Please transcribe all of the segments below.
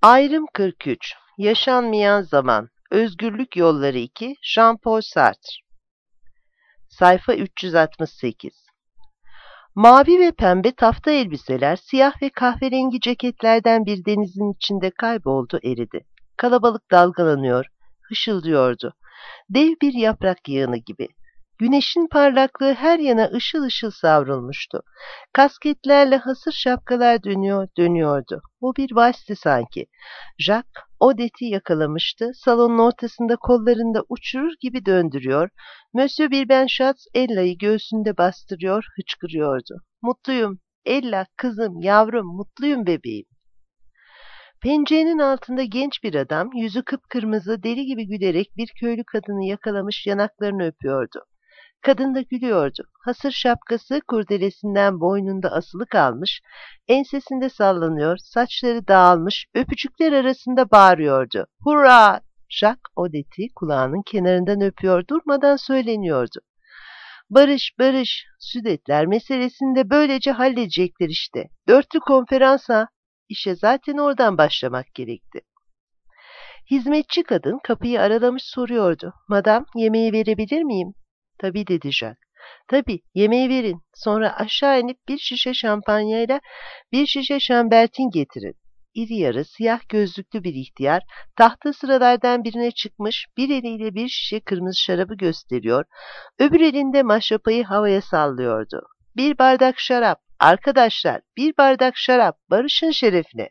Ayrım 43. Yaşanmayan Zaman. Özgürlük Yolları 2. Jean-Paul Sartre. Sayfa 368. Mavi ve pembe tafta elbiseler, siyah ve kahverengi ceketlerden bir denizin içinde kayboldu, eridi. Kalabalık dalgalanıyor, hışıldıyordu. Dev bir yaprak yığını gibi. Güneşin parlaklığı her yana ışıl ışıl savrulmuştu. Kasketlerle hasır şapkalar dönüyordu. Bu bir valsti sanki. Jacques, Odette'i yakalamıştı. Salonun ortasında kollarında uçurur gibi döndürüyor. Monsieur Birbenschatz Ella'yı göğsünde bastırıyor, hıçkırıyordu. Mutluyum, Ella, kızım, yavrum, mutluyum bebeğim. Pencerenin altında genç bir adam, yüzü kıpkırmızı, deli gibi gülerek bir köylü kadını yakalamış, yanaklarını öpüyordu. Kadın da gülüyordu. Hasır şapkası kurdelesinden boynunda asılı kalmış, ensesinde sallanıyor, saçları dağılmış, öpücükler arasında bağırıyordu. Hurra! Jacques Odette'i kulağının kenarından öpüyor, durmadan söyleniyordu. Barış, barış, Südetler meselesini de böylece halledecekler işte. Dörtlü konferansa, işe zaten oradan başlamak gerekti. Hizmetçi kadın kapıyı aralamış soruyordu. Madam, yemeği verebilir miyim? Tabii dedi Jacques. Tabii, yemeği verin. Sonra aşağı inip bir şişe şampanyayla bir şişe şambertin getirin. İri yarı, siyah gözlüklü bir ihtiyar, tahta sıralardan birine çıkmış, bir eliyle bir şişe kırmızı şarabı gösteriyor, öbür elinde maşrapayı havaya sallıyordu. Bir bardak şarap, arkadaşlar, bir bardak şarap, barışın şerefine.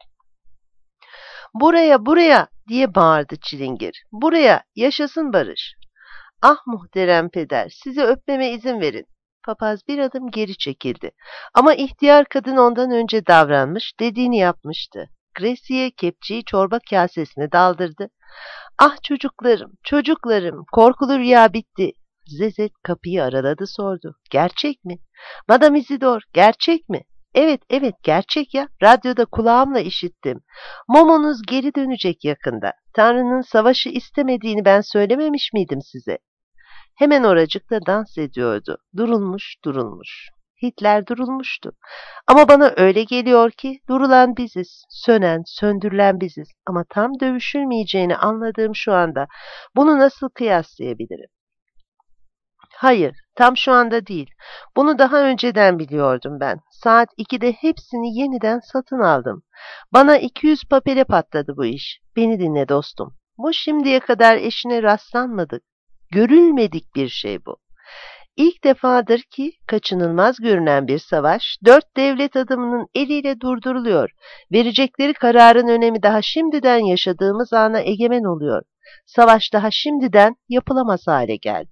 Buraya, buraya diye bağırdı çilingir. Buraya, yaşasın barış. Ah muhterem peder, sizi öpmeme izin verin. Papaz bir adım geri çekildi. Ama ihtiyar kadın ondan önce davranmış, dediğini yapmıştı. Gresiye kepçeyi çorba kasesine daldırdı. Ah çocuklarım, çocuklarım, korkulu rüya bitti. Zezet kapıyı araladı, sordu. Gerçek mi? Madame Isidore, gerçek mi? Evet, evet, gerçek ya. Radyoda kulağımla işittim. Momonuz geri dönecek yakında. Tanrı'nın savaşı istemediğini ben söylememiş miydim size? Hemen oracıkta dans ediyordu. Durulmuş, durulmuş. Hitler durulmuştu. Ama bana öyle geliyor ki durulan biziz, sönen, söndürülen biziz. Ama tam dövüşülmeyeceğini anladığım şu anda. Bunu nasıl kıyaslayabilirim? Hayır, tam şu anda değil. Bunu daha önceden biliyordum ben. Saat 2'de hepsini yeniden satın aldım. Bana 200 papele patladı bu iş. Beni dinle dostum. Bu şimdiye kadar eşine rastlanmadık. Görülmedik bir şey bu. İlk defadır ki kaçınılmaz görünen bir savaş, dört devlet adamının eliyle durduruluyor. Verecekleri kararın önemi daha şimdiden yaşadığımız ana egemen oluyor. Savaş daha şimdiden yapılamaz hale geldi.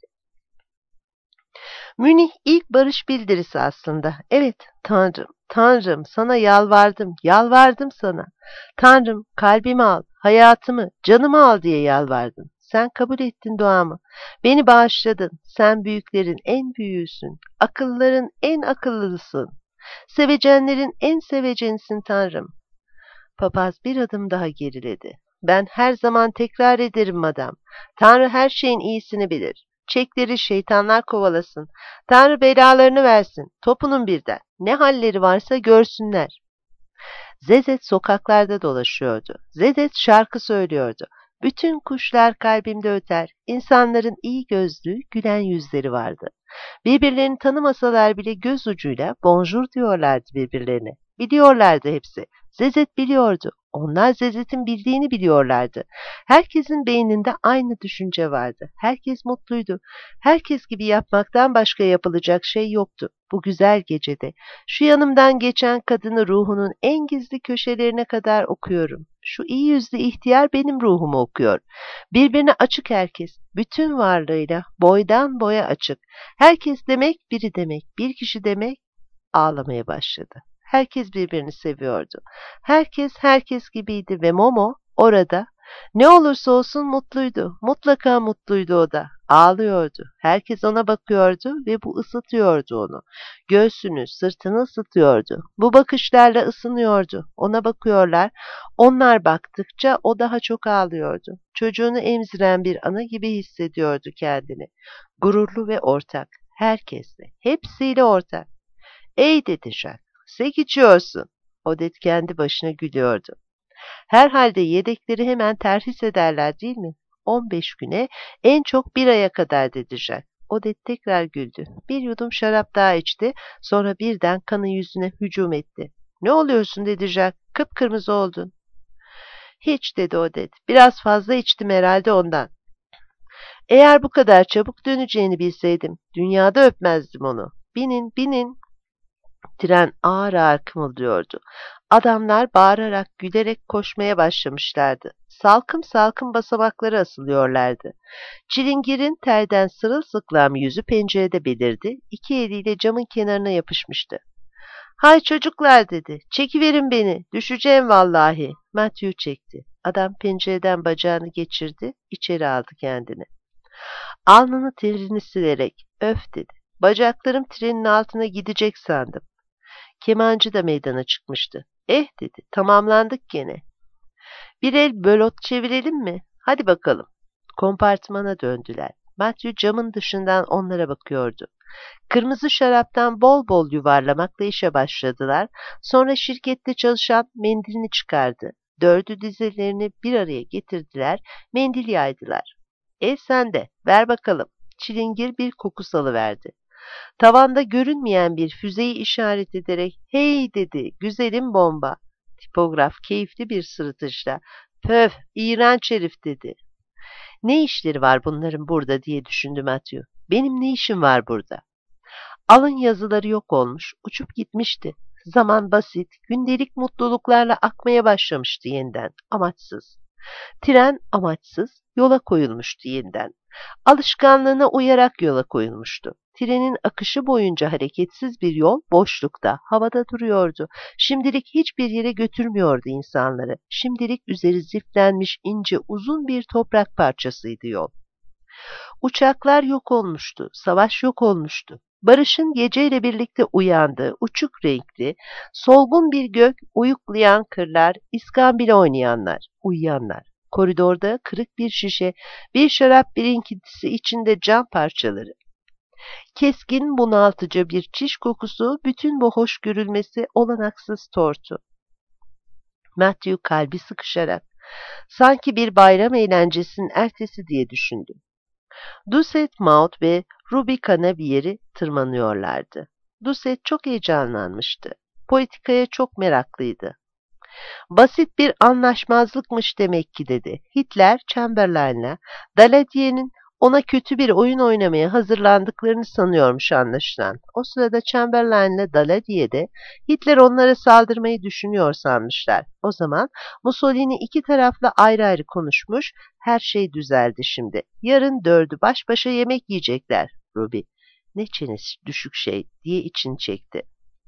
Münih ilk barış bildirisi aslında. Evet, Tanrım, Tanrım, sana yalvardım, yalvardım sana. Tanrım, kalbimi al, hayatımı, canımı al diye yalvardım. Sen kabul ettin duamı. Beni bağışladın. Sen büyüklerin en büyüğüsün. Akıllıların en akıllısın. Sevecenlerin en sevecenisin Tanrım. Papaz bir adım daha geriledi. Ben her zaman tekrar ederim madam. Tanrı her şeyin iyisini bilir. Çekleri şeytanlar kovalasın. Tanrı belalarını versin. Topunun birden. Ne halleri varsa görsünler. Zezet sokaklarda dolaşıyordu. Zezet şarkı söylüyordu. Bütün kuşlar kalbimde öter. İnsanların iyi gözlü, gülen yüzleri vardı. Birbirlerini tanımasalar bile göz ucuyla bonjour diyorlardı birbirlerine. Biliyorlardı hepsi. Zezet biliyordu. Onlar Zezet'in bildiğini biliyorlardı. Herkesin beyninde aynı düşünce vardı. Herkes mutluydu. Herkes gibi yapmaktan başka yapılacak şey yoktu. Bu güzel gecede şu yanımdan geçen kadını ruhunun en gizli köşelerine kadar okuyorum. Şu iyi yüzlü ihtiyar benim ruhumu okuyor. Birbirine açık herkes. Bütün varlığıyla boydan boya açık. Herkes demek biri demek, bir kişi demek. Ağlamaya başladı. Herkes birbirini seviyordu. Herkes gibiydi ve Momo orada ne olursa olsun mutluydu. Mutlaka mutluydu o da. Ağlıyordu. Herkes ona bakıyordu ve bu ısıtıyordu onu. Göğsünü, sırtını ısıtıyordu. Bu bakışlarla ısınıyordu. Ona bakıyorlar. Onlar baktıkça o daha çok ağlıyordu. Çocuğunu emziren bir ana gibi hissediyordu kendini. Gururlu ve ortak. Herkesle, hepsiyle ortak. Ey dedi Jack, sek içiyorsun. Odette kendi başına gülüyordu. Herhalde yedekleri hemen terhis ederler değil mi? 15 güne, en çok bir aya kadar dedi Jack. Odet tekrar güldü. Bir yudum şarap daha içti. Sonra birden kanı yüzüne hücum etti. Ne oluyorsun dedi Jack. Kıpkırmızı oldun. Hiç dedi Odet. Biraz fazla içtim herhalde ondan. Eğer bu kadar çabuk döneceğini bilseydim, dünyada öpmezdim onu. Binin, binin. Tren ağır ağır kımıldıyordu. Adamlar bağırarak, gülerek koşmaya başlamışlardı. Salkım salkım basamaklara asılıyorlardı. Çilingir'in terden sırılsıklam yüzü pencerede belirdi. İki eliyle camın kenarına yapışmıştı. "Hay çocuklar" dedi. "Çekiverin beni. Düşeceğim vallahi." Matthew çekti. Adam pencereden bacağını geçirdi, içeri aldı kendini. Alnını terini silerek "Öf" dedi. "Bacaklarım trenin altına gidecek sandım." Kemancı da meydana çıkmıştı. "Eh" dedi. "Tamamlandık gene. Bir el bölot çevirelim mi? Hadi bakalım." Kompartmana döndüler. Matthew camın dışından onlara bakıyordu. Kırmızı şaraptan bol bol yuvarlamakla işe başladılar. Sonra şirkette çalışan mendilini çıkardı. Dördü dizelerini bir araya getirdiler, mendil yaydılar. Sen de, ver bakalım." Çilingir bir koku salıverdi. Tavanda görünmeyen bir füzeyi işaret ederek "Hey" dedi, "güzelim bomba." Tipograf keyifli bir sırıtışla "Pöf, iğrenç herif" dedi. "Ne işleri var bunların burada?" diye düşündü Matthew. "Benim ne işim var burada?" Alın yazıları yok olmuş, uçup gitmişti. Zaman basit, gündelik mutluluklarla akmaya başlamıştı yeniden, amaçsız. Tren amaçsız, yola koyulmuştu yeniden. Alışkanlığına uyarak yola koyulmuştu. Trenin akışı boyunca hareketsiz bir yol boşlukta, havada duruyordu. Şimdilik hiçbir yere götürmüyordu insanları. Şimdilik üzeri ziflenmiş ince uzun bir toprak parçasıydı yol. Uçaklar yok olmuştu, savaş yok olmuştu. Barış'ın geceyle birlikte uyandığı uçuk renkli, solgun bir gök, uyuklayan kırlar, iskambil oynayanlar, uyuyanlar. Koridorda kırık bir şişe, bir şarap birinkintisi içinde cam parçaları. Keskin, bunaltıcı bir çiş kokusu, bütün bu hoş görülmesi olanaksız tortu. Matthew kalbi sıkışarak, sanki bir bayram eğlencesinin ertesi diye düşündü. Doucet Maud ve Ruby Canavier'i tırmanıyorlardı. Doucet çok heyecanlanmıştı. Politikaya çok meraklıydı. "Basit bir anlaşmazlıkmış demek ki" dedi. Hitler, Chamberlain'le Daladier'in ona kötü bir oyun oynamaya hazırlandıklarını sanıyormuş anlaşılan. O sırada Chamberlain'le Daladier de Hitler onlara saldırmayı düşünüyor sanmışlar. O zaman Mussolini iki tarafla ayrı ayrı konuşmuş, her şey düzeldi şimdi. Yarın dördü baş başa yemek yiyecekler. Ruby, "Ne çenesi düşük şey" diye içini çekti.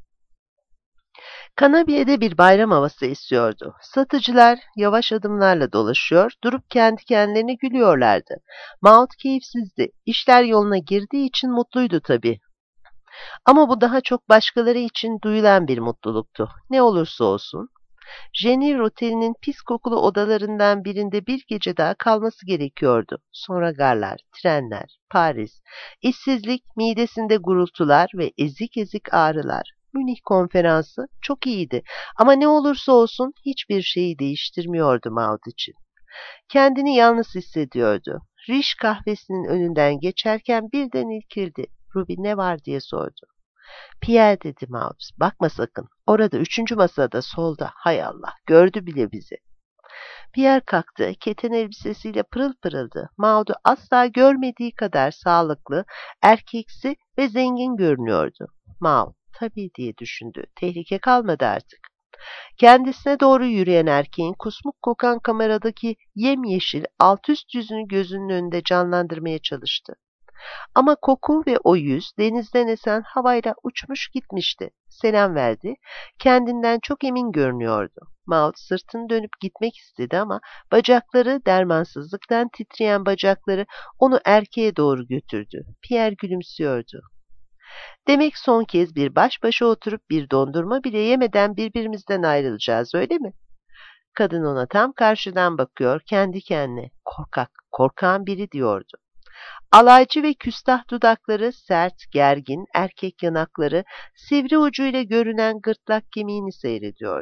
Kanabiye'de bir bayram havası esiyordu. Satıcılar yavaş adımlarla dolaşıyor, durup kendi kendilerine gülüyorlardı. Maud keyifsizdi. İşler yoluna girdiği için mutluydu tabii. Ama bu daha çok başkaları için duyulan bir mutluluktu. Ne olursa olsun. Jenny Otel'inin pis kokulu odalarından birinde bir gece daha kalması gerekiyordu. Sonra garlar, trenler, Paris, işsizlik, midesinde gurultular ve ezik ezik ağrılar. Münih konferansı çok iyiydi ama ne olursa olsun hiçbir şeyi değiştirmiyordu Maud için. Kendini yalnız hissediyordu. Riş kahvesinin önünden geçerken birden irkildi. Ruby ne var diye sordu. "Pierre" dedi Maud. "Bakma sakın. Orada, üçüncü masada, solda. Hay Allah, gördü bile bizi." Pierre kalktı. Keten elbisesiyle pırıl pırıldı. Maud'u asla görmediği kadar sağlıklı, erkeksi ve zengin görünüyordu. Maud, tabii diye düşündü. Tehlike kalmadı artık. Kendisine doğru yürüyen erkeğin kusmuk kokan kameradaki yemyeşil alt üst yüzünü gözünün önünde canlandırmaya çalıştı. Ama koku ve o yüz denizden esen havayla uçmuş gitmişti. Selam verdi. Kendinden çok emin görünüyordu. Maud sırtını dönüp gitmek istedi ama bacakları, dermansızlıktan titreyen bacakları onu erkeğe doğru götürdü. Pierre gülümsüyordu. "Demek son kez bir baş başa oturup bir dondurma bile yemeden birbirimizden ayrılacağız, öyle mi?" Kadın ona tam karşıdan bakıyor, kendi kendine. "Korkak, korkağın biri" diyordu. Alaycı ve küstah dudakları, sert, gergin, erkek yanakları, sivri ucuyla görünen gırtlak kemiğini seyrediyordu.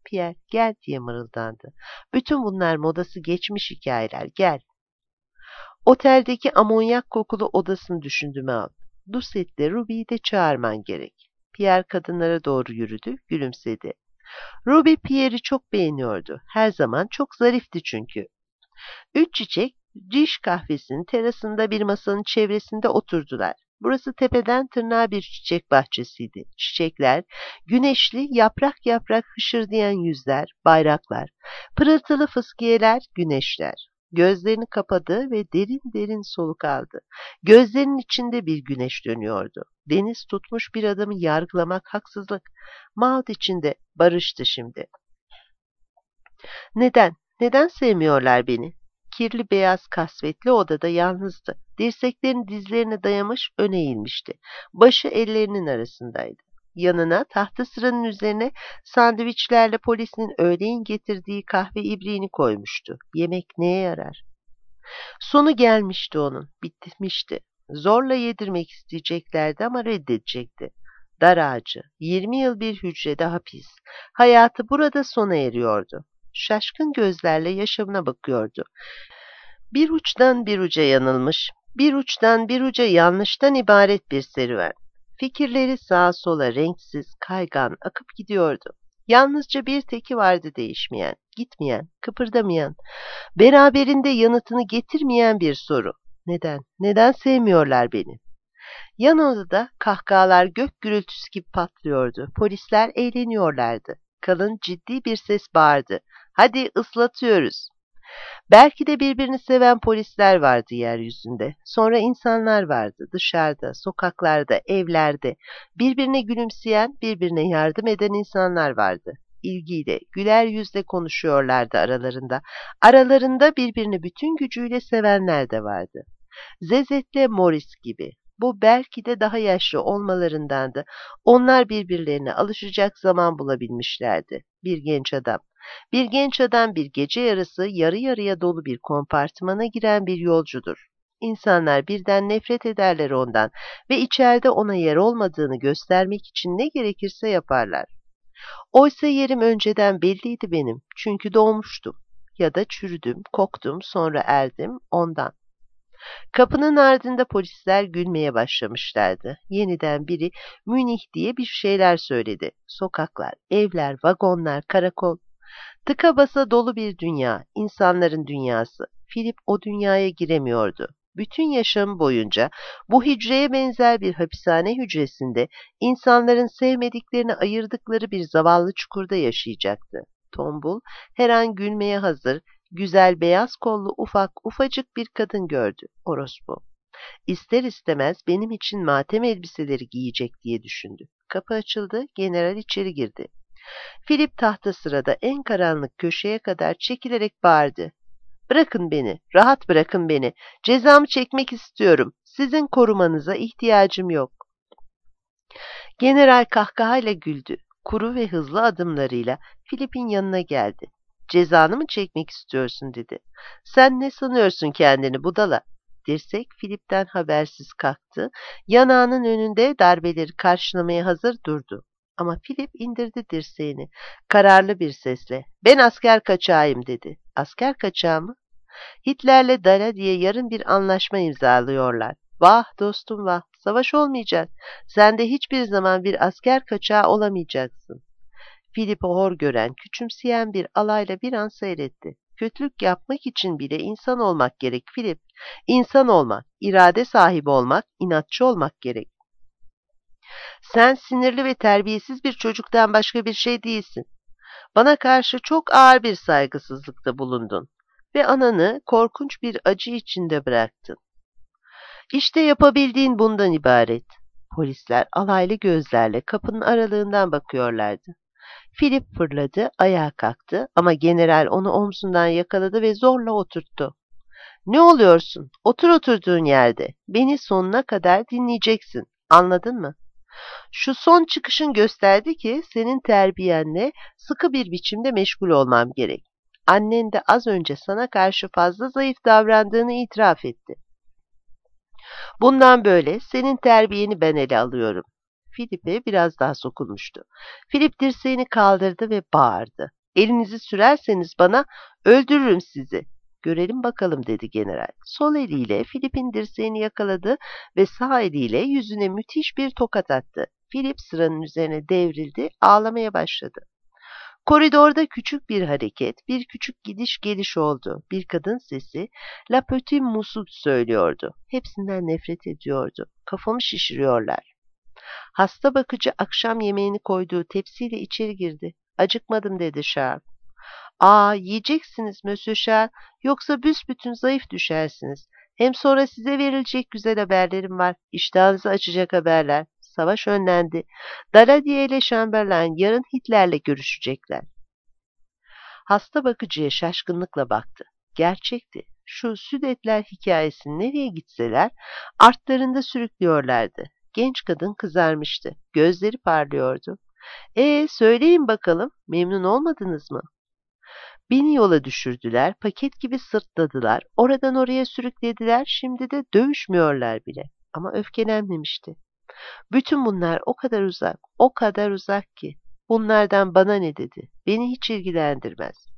Pierre, gel diye mırıldandı. Bütün bunlar modası geçmiş hikayeler, gel. Oteldeki amonyak kokulu odasını düşündüme aldı. Doucette'le Ruby'yi de çağırman gerek. Pierre kadınlara doğru yürüdü, gülümsedi. Ruby Pierre'i çok beğeniyordu. Her zaman çok zarifti çünkü. Üç çiçek, ciş kahvesinin terasında bir masanın çevresinde oturdular. Burası tepeden tırnağa bir çiçek bahçesiydi. Çiçekler, güneşli, yaprak yaprak hışırdayan yüzler, bayraklar, pırıltılı fıskiyeler, güneşler. Gözlerini kapadı ve derin derin soluk aldı. Gözlerinin içinde bir güneş dönüyordu. Deniz tutmuş bir adamı yargılamak haksızlık. Maud içinde barıştı şimdi. Neden? Neden sevmiyorlar beni? Kirli beyaz kasvetli odada yalnızdı. Dirseklerini dizlerine dayamış öne eğilmişti. Başı ellerinin arasındaydı. Yanına tahta sıranın üzerine sandviçlerle polisinin öğleyin getirdiği kahve ibriğini koymuştu. Yemek neye yarar? Sonu gelmişti onun, bitmişti. Zorla yedirmek isteyeceklerdi ama reddedecekti. Dar ağacı, 20 yıl bir hücrede hapis. Hayatı burada sona eriyordu. Şaşkın gözlerle yaşamına bakıyordu. Bir uçtan bir uca yanılmış, bir uçtan bir uca yanlıştan ibaret bir serüven. Fikirleri sağa sola renksiz, kaygan akıp gidiyordu. Yalnızca bir teki vardı değişmeyen, gitmeyen, kıpırdamayan, beraberinde yanıtını getirmeyen bir soru. Neden? Neden sevmiyorlar beni? Yan odada kahkahalar gök gürültüsü gibi patlıyordu. Polisler eğleniyorlardı. Kalın ciddi bir ses bağırdı. Hadi ıslatıyoruz. Belki de birbirini seven polisler vardı yeryüzünde. Sonra insanlar vardı dışarıda, sokaklarda, evlerde. Birbirine gülümseyen, birbirine yardım eden insanlar vardı. İlgiyle, güler yüzle konuşuyorlardı aralarında. Aralarında birbirini bütün gücüyle sevenler de vardı. Zezet'le Morris gibi. Bu belki de daha yaşlı olmalarındandı. Onlar birbirlerine alışacak zaman bulabilmişlerdi. Bir genç adam. Bir genç adam bir gece yarısı yarı yarıya dolu bir kompartımana giren bir yolcudur. İnsanlar birden nefret ederler ondan ve içeride ona yer olmadığını göstermek için ne gerekirse yaparlar. Oysa yerim önceden belliydi benim çünkü doğmuştum. Ya da çürüdüm, koktum, sonra erdim ondan. Kapının ardında polisler gülmeye başlamışlardı. Yeniden biri Münih diye bir şeyler söyledi. Sokaklar, evler, vagonlar, karakol. Tıka basa dolu bir dünya, insanların dünyası. Philip o dünyaya giremiyordu. Bütün yaşamı boyunca bu hücreye benzer bir hapishane hücresinde insanların sevmediklerini ayırdıkları bir zavallı çukurda yaşayacaktı. Tombul, her an gülmeye hazır, güzel beyaz kollu ufacık bir kadın gördü, orospu. İster istemez benim için matem elbiseleri giyecek diye düşündü. Kapı açıldı, general içeri girdi. Philip tahta sırada en karanlık köşeye kadar çekilerek bağırdı. Bırakın beni, rahat bırakın beni. Cezamı çekmek istiyorum. Sizin korumanıza ihtiyacım yok. General kahkahayla güldü. Kuru ve hızlı adımlarıyla Philip'in yanına geldi. Cezanı mı çekmek istiyorsun dedi. Sen ne sanıyorsun kendini budala? Dirsek Philip'ten habersiz kalktı. Yanağının önünde darbeleri karşılamaya hazır durdu. Ama Philip indirdi dirseğini. Kararlı bir sesle ben asker kaçağıyım dedi. Asker kaçağı mı? Hitler'le Dala diye yarın bir anlaşma imzalıyorlar. Vah dostum vah, savaş olmayacak. Sen de hiçbir zaman bir asker kaçağı olamayacaksın. Philip'i hor gören, küçümseyen bir alayla bir an seyretti. Kötülük yapmak için bile insan olmak gerek Philip. İnsan olmak, irade sahibi olmak, inatçı olmak gerek. Sen sinirli ve terbiyesiz bir çocuktan başka bir şey değilsin. Bana karşı çok ağır bir saygısızlıkta bulundun ve ananı korkunç bir acı içinde bıraktın. İşte yapabildiğin bundan ibaret. Polisler alaylı gözlerle kapının aralığından bakıyorlardı. Philip fırladı, ayağa kalktı ama general onu omzundan yakaladı ve zorla oturttu. Ne oluyorsun? Otur oturduğun yerde. Beni sonuna kadar dinleyeceksin. Anladın mı? Şu son çıkışın gösterdi ki senin terbiyenle sıkı bir biçimde meşgul olmam gerek. Annen de az önce sana karşı fazla zayıf davrandığını itiraf etti. Bundan böyle senin terbiyeni ben ele alıyorum. Philip'e biraz daha sokulmuştu. Philip dirseğini kaldırdı ve bağırdı. Elinizi sürerseniz bana öldürürüm sizi. Görelim bakalım dedi general. Sol eliyle Filip'in dirseğini yakaladı ve sağ eliyle yüzüne müthiş bir tokat attı. Filip sıranın üzerine devrildi, ağlamaya başladı. Koridorda küçük bir hareket, bir küçük gidiş geliş oldu. Bir kadın sesi La Petite Mousse söylüyordu. Hepsinden nefret ediyordu. Kafamı şişiriyorlar. Hasta bakıcı akşam yemeğini koyduğu tepsiyle içeri girdi. Acıkmadım dedi Charles. Aa, yiyeceksiniz Monsieur Charles, yoksa büsbütün zayıf düşersiniz. Hem sonra size verilecek güzel haberlerim var. İştahınızı açacak haberler. Savaş önlendi. Daladier ile Chamberlain yarın Hitler'le görüşecekler. Hasta bakıcıya şaşkınlıkla baktı. Gerçekti. Şu Südetler hikayesini nereye gitseler artlarında sürüklüyorlardı. Genç kadın kızarmıştı. Gözleri parlıyordu. Söyleyin bakalım, memnun olmadınız mı? Beni yola düşürdüler, paket gibi sırtladılar, oradan oraya sürüklediler, şimdi de dövüşmüyorlar bile. Ama öfkelenmemişti. Bütün bunlar o kadar uzak, o kadar uzak ki. Bunlardan bana ne dedi? Beni hiç ilgilendirmez.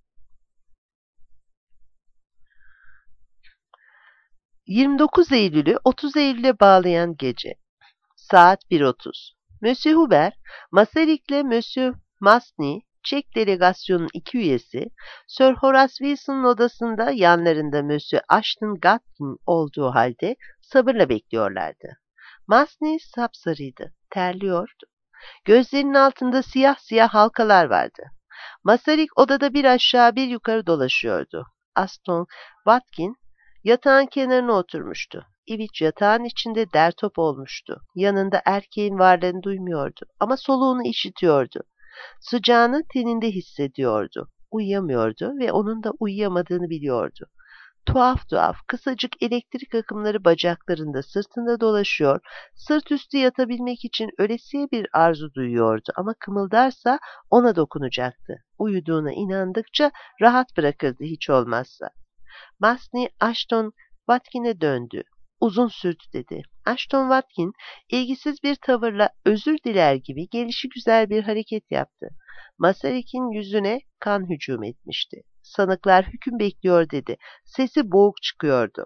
29 Eylül'ü 30 Eylül'e bağlayan gece. Saat 1:30. Monsieur Hubert, Masaryk Monsieur Masny, Çek delegasyonun 2 üyesi, Sir Horace Wilson'ın odasında yanlarında Monsieur Ashton Gatkin olduğu halde sabırla bekliyorlardı. Masny sapsarıydı, terliyordu. Gözlerinin altında siyah siyah halkalar vardı. Masaryk odada bir aşağı bir yukarı dolaşıyordu. Aston Watkin yatağın kenarına oturmuştu. İviç yatağın içinde dertop olmuştu. Yanında erkeğin varlığını duymuyordu ama soluğunu işitiyordu. Sıcağını teninde hissediyordu. Uyuyamıyordu ve onun da uyuyamadığını biliyordu. Tuhaf tuhaf, kısacık elektrik akımları bacaklarında, sırtında dolaşıyor, sırt üstü yatabilmek için ölesiye bir arzu duyuyordu ama kımıldarsa ona dokunacaktı. Uyuduğuna inandıkça rahat bırakırdı hiç olmazsa. Masny Ashton Watkin'e döndü. Uzun sürdü dedi. Ashton Watkin ilgisiz bir tavırla özür diler gibi gelişigüzel bir hareket yaptı. Masaryk'in yüzüne kan hücum etmişti. Sanıklar hüküm bekliyor dedi. Sesi boğuk çıkıyordu.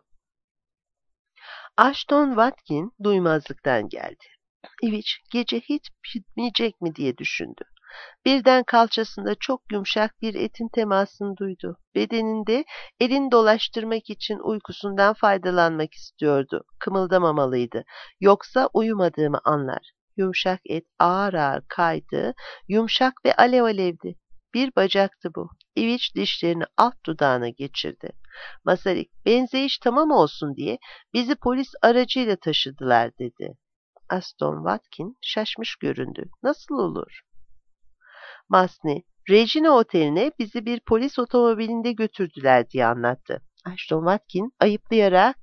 Ashton Watkin duymazlıktan geldi. İviç gece hiç bitmeyecek mi diye düşündü. Birden kalçasında çok yumuşak bir etin temasını duydu. Bedeninde elini dolaştırmak için uykusundan faydalanmak istiyordu. Kımıldamamalıydı. Yoksa uyumadığımı anlar. Yumuşak et ağır ağır kaydı. Yumuşak ve alev alevdi. Bir bacaktı bu. İviç dişlerini alt dudağına geçirdi. Masaryk, benzeyiş tamam olsun diye bizi polis aracıyla taşıdılar dedi. Aston Watkin şaşmış göründü. Nasıl olur? Masny, Regina Oteli'ne bizi bir polis otomobilinde götürdüler diye anlattı. Ashton Watkin ayıplayarak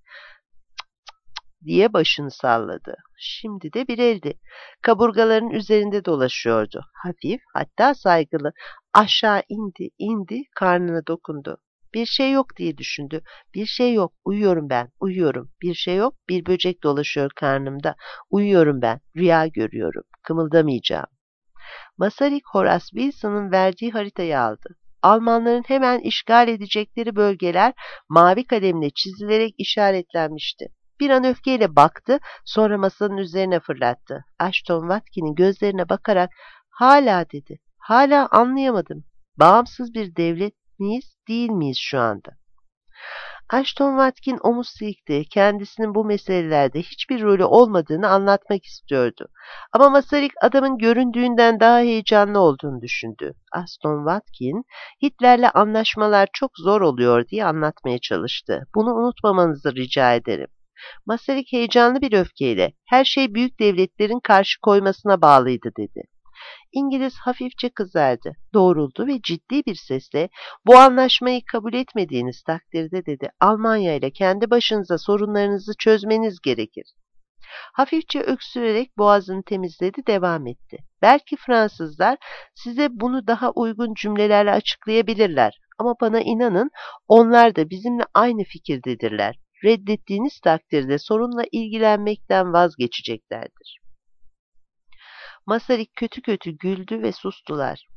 diye başını salladı. Şimdi de bir eldi. Kaburgaların üzerinde dolaşıyordu. Hafif, hatta saygılı. Aşağı indi, karnına dokundu. Bir şey yok diye düşündü. Bir şey yok, uyuyorum ben, uyuyorum. Bir şey yok, bir böcek dolaşıyor karnımda. Uyuyorum ben, rüya görüyorum. Kımıldamayacağım. Masaryk Horace Wilson'ın verdiği haritayı aldı. Almanların hemen işgal edecekleri bölgeler mavi kalemle çizilerek işaretlenmişti. Bir an öfkeyle baktı, sonra masanın üzerine fırlattı. Ashton Watkin'in gözlerine bakarak hala dedi. Hala anlayamadım. Bağımsız bir devlet miyiz, değil miyiz şu anda? Ashton Watkin omuz silkti. Kendisinin bu meselelerde hiçbir rolü olmadığını anlatmak istiyordu. Ama Masaryk adamın göründüğünden daha heyecanlı olduğunu düşündü. Ashton Watkin, Hitler'le anlaşmalar çok zor oluyor diye anlatmaya çalıştı. Bunu unutmamanızı rica ederim. Masaryk heyecanlı bir öfkeyle, her şey büyük devletlerin karşı koymasına bağlıydı dedi. İngiliz hafifçe kızardı, doğruldu ve ciddi bir sesle bu anlaşmayı kabul etmediğiniz takdirde dedi, Almanya ile kendi başınıza sorunlarınızı çözmeniz gerekir. Hafifçe öksürerek boğazını temizledi, devam etti. Belki Fransızlar size bunu daha uygun cümlelerle açıklayabilirler ama bana inanın onlar da bizimle aynı fikirdedirler. Reddettiğiniz takdirde sorunla ilgilenmekten vazgeçeceklerdir. Masaryk kötü kötü güldü ve sustular.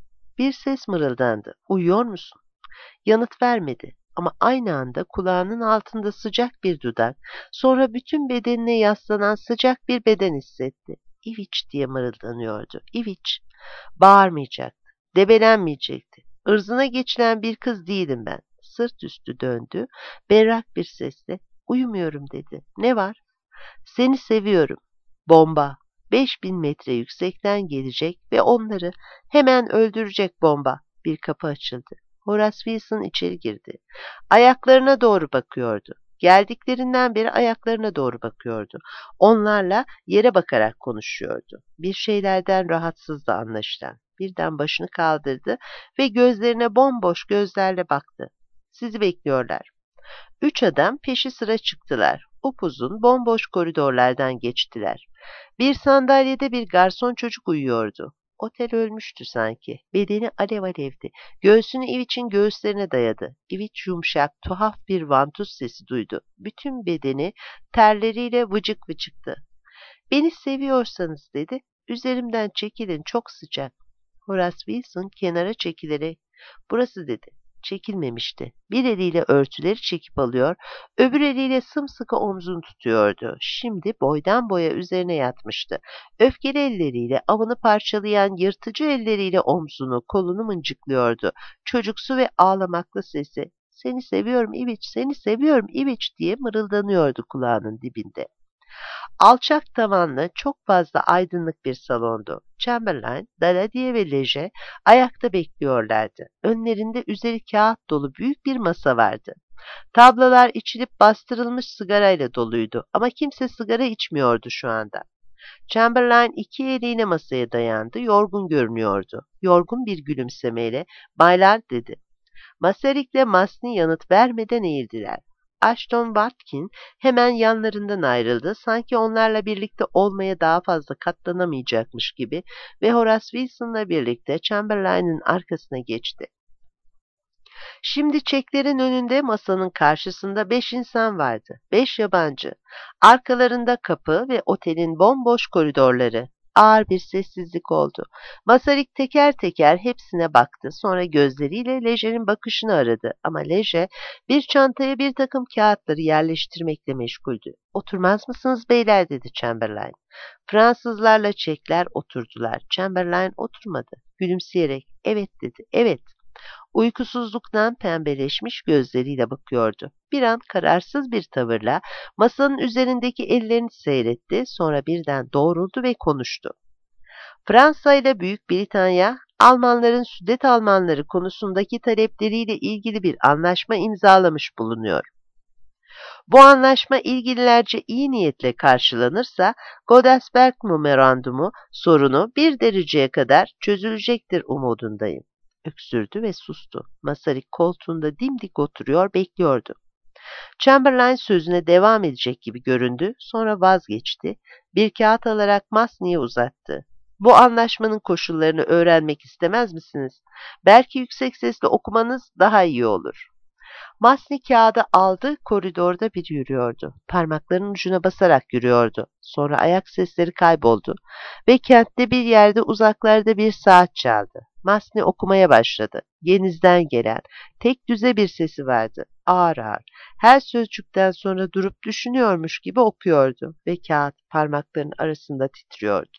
Bir ses mırıldandı. Uyuyor musun? Yanıt vermedi ama aynı anda kulağının altında sıcak bir dudak, sonra bütün bedenine yaslanan sıcak bir beden hissetti. İviç diye mırıldanıyordu. İviç. Bağırmayacaktı, debelenmeyecekti. Irzına geçilen bir kız değilim ben. Sırt üstü döndü, berrak bir sesle, uyumuyorum dedi. Ne var? Seni seviyorum. Bomba. 5.000 metre yüksekten gelecek ve onları hemen öldürecek bomba. Bir kapı açıldı. Horace Wilson içeri girdi. Ayaklarına doğru bakıyordu. Geldiklerinden beri ayaklarına doğru bakıyordu. Onlarla yere bakarak konuşuyordu. Bir şeylerden rahatsızdı anlaşılan. Birden başını kaldırdı ve gözlerine bomboş gözlerle baktı. Sizi bekliyorlar. 3 adam peşi sıra çıktılar. Upuzun, bomboş koridorlardan geçtiler. Bir sandalyede bir garson çocuk uyuyordu. Otel ölmüştü sanki. Bedeni alev alevdi. Göğsünü İviç'in göğüslerine dayadı. İviç yumuşak, tuhaf bir vantuz sesi duydu. Bütün bedeni terleriyle vıcık vıcıktı. Beni seviyorsanız dedi, üzerimden çekilin, çok sıcak. Horace Wilson kenara çekilerek, burası dedi. Çekilmemişti. Bir eliyle örtüleri çekip alıyor, öbür eliyle sımsıkı omzunu tutuyordu. Şimdi boydan boya üzerine yatmıştı. Öfkeli elleriyle, avını parçalayan yırtıcı elleriyle omzunu, kolunu mıncıklıyordu. Çocuksu ve ağlamaklı sesi, seni seviyorum İviç, seni seviyorum İviç diye mırıldanıyordu kulağının dibinde. Alçak tavanlı, çok fazla aydınlık bir salondu. Chamberlain, Daladier ve Leger ayakta bekliyorlardı. Önlerinde üzeri kağıt dolu büyük bir masa vardı. Tablalar içilip bastırılmış sigarayla doluydu ama kimse sigara içmiyordu şu anda. Chamberlain 2 eliyle masaya dayandı, yorgun görünüyordu. Yorgun bir gülümsemeyle, baylar dedi. Masaryk Masni yanıt vermeden eğildiler. Ashton Watkin hemen yanlarından ayrıldı, sanki onlarla birlikte olmaya daha fazla katlanamayacakmış gibi ve Horace Wilson'la birlikte Chamberlain'in arkasına geçti. Şimdi çeklerin önünde masanın karşısında 5 insan vardı. 5 yabancı. Arkalarında kapı ve otelin bomboş koridorları. Ağır bir sessizlik oldu. Masaryk teker teker hepsine baktı. Sonra gözleriyle Leger'in bakışını aradı. Ama Leger bir çantaya bir takım kağıtları yerleştirmekle meşguldü. Oturmaz mısınız beyler dedi Chamberlain. Fransızlarla Çekler oturdular. Chamberlain oturmadı. Gülümseyerek evet dedi. Evet. Uykusuzluktan pembeleşmiş gözleriyle bakıyordu. Bir an kararsız bir tavırla masanın üzerindeki ellerini seyretti, sonra birden doğruldu ve konuştu. Fransa ile Büyük Britanya, Almanların Südet Almanları konusundaki talepleriyle ilgili bir anlaşma imzalamış bulunuyor. Bu anlaşma ilgililerce iyi niyetle karşılanırsa Godesberg Memorandumu sorunu bir dereceye kadar çözülecektir umudundayım. Öksürdü ve sustu. Masaryk koltuğunda dimdik oturuyor, bekliyordu. Chamberlain sözüne devam edecek gibi göründü, sonra vazgeçti. Bir kağıt alarak Masni'ye uzattı. Bu anlaşmanın koşullarını öğrenmek istemez misiniz? Belki yüksek sesle okumanız daha iyi olur. Masni kağıdı aldı, koridorda biri yürüyordu. Parmaklarının ucuna basarak yürüyordu. Sonra ayak sesleri kayboldu ve kentte bir yerde uzaklarda bir saat çaldı. Masni okumaya başladı. Genizden gelen, tek düze bir sesi vardı. Ağır ağır. Her sözcükten sonra durup düşünüyormuş gibi okuyordu ve kağıt parmaklarının arasında titriyordu.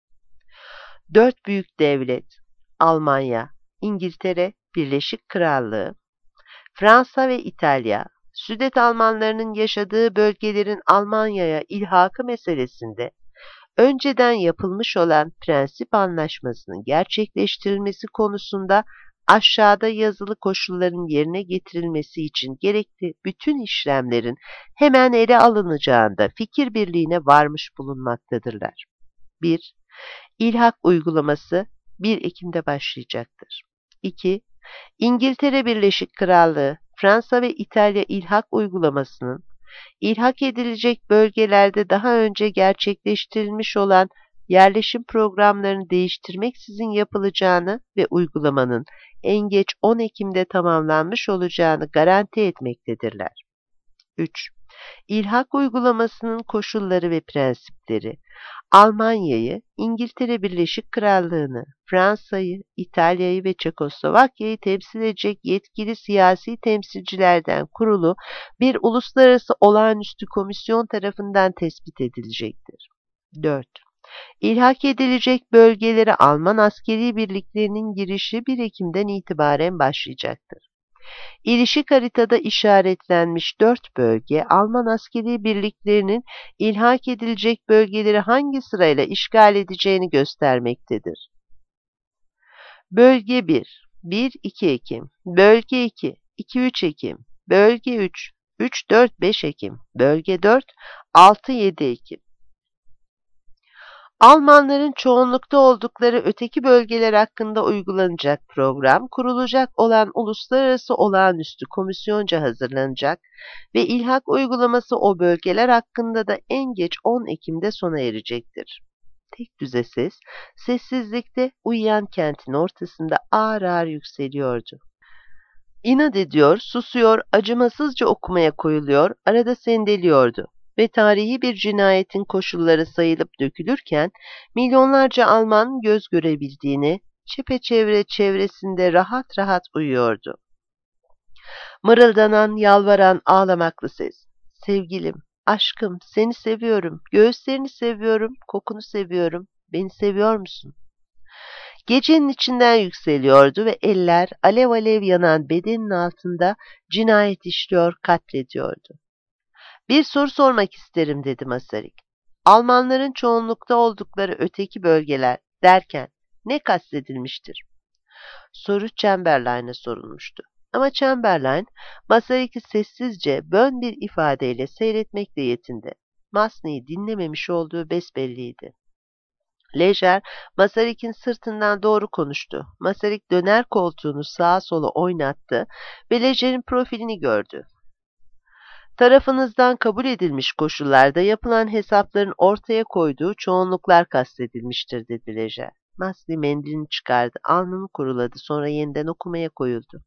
4 büyük devlet, Almanya, İngiltere, Birleşik Krallığı, Fransa ve İtalya, Südet Almanlarının yaşadığı bölgelerin Almanya'ya ilhakı meselesinde önceden yapılmış olan prensip anlaşmasının gerçekleştirilmesi konusunda aşağıda yazılı koşulların yerine getirilmesi için gerekli bütün işlemlerin hemen ele alınacağında fikir birliğine varmış bulunmaktadırlar. 1. İlhak uygulaması 1 Ekim'de başlayacaktır. 2. İngiltere Birleşik Krallığı, Fransa ve İtalya ilhak uygulamasının, ilhak edilecek bölgelerde daha önce gerçekleştirilmiş olan yerleşim programlarını değiştirmeksizin yapılacağını ve uygulamanın en geç 10 Ekim'de tamamlanmış olacağını garanti etmektedirler. 3. İlhak uygulamasının koşulları ve prensipleri, Almanya'yı, İngiltere Birleşik Krallığı'nı, Fransa'yı, İtalya'yı ve Çekoslovakya'yı temsil edecek yetkili siyasi temsilcilerden kurulu bir uluslararası olağanüstü komisyon tarafından tespit edilecektir. 4. İlhak edilecek bölgelere Alman askeri birliklerinin girişi 1 Ekim'den itibaren başlayacaktır. İlişik haritada işaretlenmiş 4 bölge, Alman askeri birliklerinin ilhak edilecek bölgeleri hangi sırayla işgal edeceğini göstermektedir. Bölge 1, 1-2 Ekim, Bölge 2, 2-3 Ekim, Bölge 3, 3-4-5 Ekim, Bölge 4, 6-7 Ekim. Almanların çoğunlukta oldukları öteki bölgeler hakkında uygulanacak program, kurulacak olan uluslararası olağanüstü komisyonca hazırlanacak ve ilhak uygulaması o bölgeler hakkında da en geç 10 Ekim'de sona erecektir. Tek düze ses, sessizlikte uyuyan kentin ortasında ağır ağır yükseliyordu. İnat ediyor, susuyor, acımasızca okumaya koyuluyor, arada sendeliyordu ve tarihi bir cinayetin koşulları sayılıp dökülürken milyonlarca Alman göz görebildiğini, çepeçevre çevresinde rahat rahat uyuyordu. Mırıldanan, yalvaran, ağlamaklı ses. Sevgilim, aşkım, seni seviyorum, göğüslerini seviyorum, kokunu seviyorum, beni seviyor musun? Gecenin içinden yükseliyordu ve eller alev alev yanan bedenin altında cinayet işliyor, katlediyordu. Bir soru sormak isterim dedi Masaryk. Almanların çoğunlukta oldukları öteki bölgeler derken ne kastedilmiştir? Soru Chamberlain'e sorulmuştu. Ama Chamberlain, Masaryk'ı sessizce, bön bir ifadeyle seyretmekle yetindi. Masne'yi dinlememiş olduğu besbelliydi. Lejer, Masaryk'in sırtından doğru konuştu. Masaryk döner koltuğunu sağa sola oynattı ve Lejer'in profilini gördü. Tarafınızdan kabul edilmiş koşullarda yapılan hesapların ortaya koyduğu çoğunluklar kastedilmiştir dedi Lejer. Masni mendilini çıkardı, alnını kuruladı, sonra yeniden okumaya koyuldu.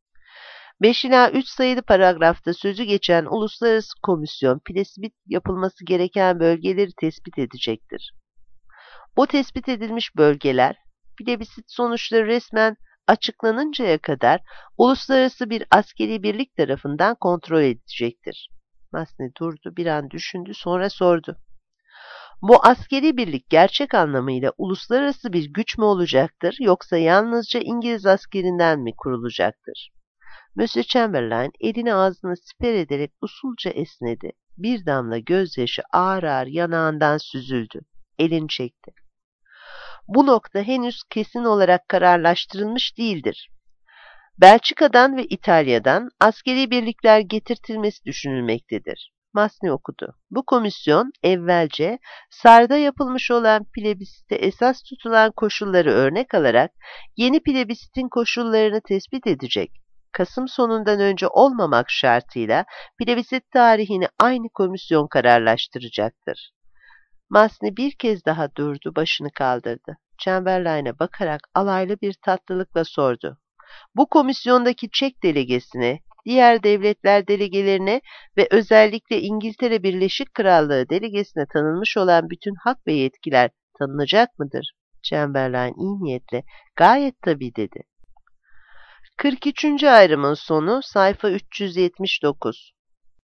5 ila 3 sayılı paragrafta sözü geçen uluslararası komisyon, plebiscit yapılması gereken bölgeleri tespit edecektir. Bu tespit edilmiş bölgeler, plebiscit sonuçları resmen açıklanıncaya kadar uluslararası bir askeri birlik tarafından kontrol edilecektir. Masne durdu, bir an düşündü, sonra sordu. Bu askeri birlik gerçek anlamıyla uluslararası bir güç mü olacaktır, yoksa yalnızca İngiliz askerinden mi kurulacaktır? Monsieur Chamberlain elini ağzına siper ederek usulca esnedi. Bir damla gözyaşı ağır ağır yanağından süzüldü. Elini çekti. Bu nokta henüz kesin olarak kararlaştırılmış değildir. Belçika'dan ve İtalya'dan askeri birlikler getirtilmesi düşünülmektedir. Masni okudu. Bu komisyon evvelce Sar'da yapılmış olan plebisite esas tutulan koşulları örnek alarak yeni plebisitin koşullarını tespit edecek. Kasım sonundan önce olmamak şartıyla plebisit tarihini aynı komisyon kararlaştıracaktır. Masni bir kez daha durdu, başını kaldırdı. Chamberlain'e bakarak alaylı bir tatlılıkla sordu. Bu komisyondaki Çek delegesine, diğer devletler delegelerine ve özellikle İngiltere Birleşik Krallığı delegesine tanınmış olan bütün hak ve yetkiler tanınacak mıdır? Chamberlain iyi niyetle, gayet tabii dedi. 43. ayrımın sonu sayfa 379.